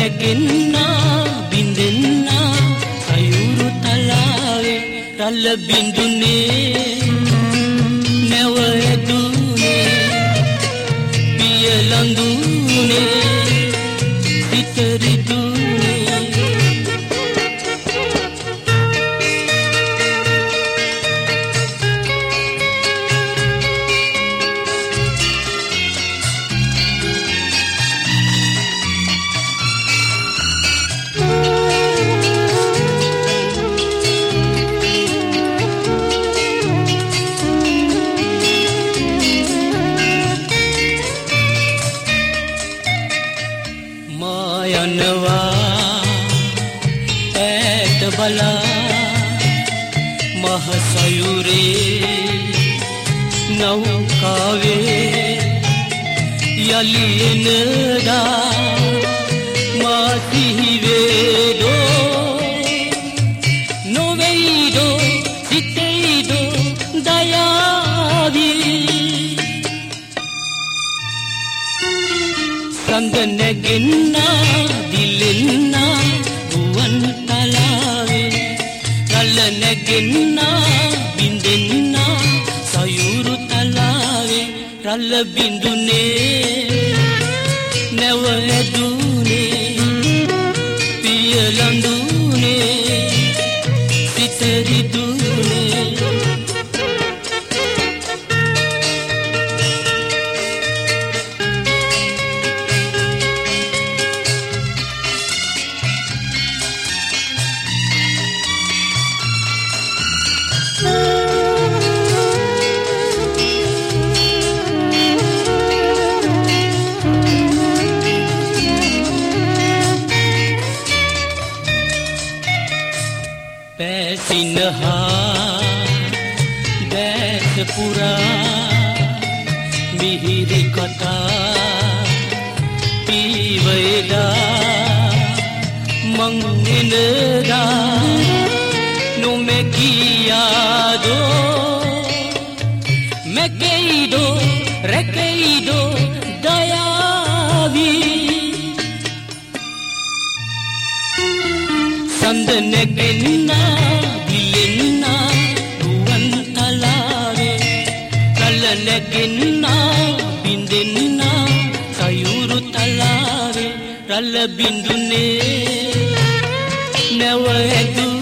නැගෙන්න බින්දෙන්න සයුරු තලාවේ රළ බිඳුනේ නැව ඇදුනේ පිය ලඳුනේ සිත රිදුනේ බලා මහ සයුරේ නෞකාවේ යලි එනදා මා සිහි වේදෝ නොවේදෝ සිතේදෝ දයාවී සඳ නැගෙන්න දිලෙන්න ගුවන් නැගෙන්න බින්දෙන්න සයුරු තලාවේ රළ බිඳුනේ නැව ඇදුනේ පිය ලඳුනේ සිත රිදුනේ සිනහා දැස පුරා මිහිරි කතා පීවේදා මං එනදා නොමැකියාදෝ මැකෙයිදෝ රැකෙයිදෝ දයාවී සඳ නැගෙන්න දිලෙන්න ගුවන් තලාවේ රළ නැගෙන්න බින්දෙන්න සයුරු තලාවේ රළ බිඳුනේ නැව ඇදුනේ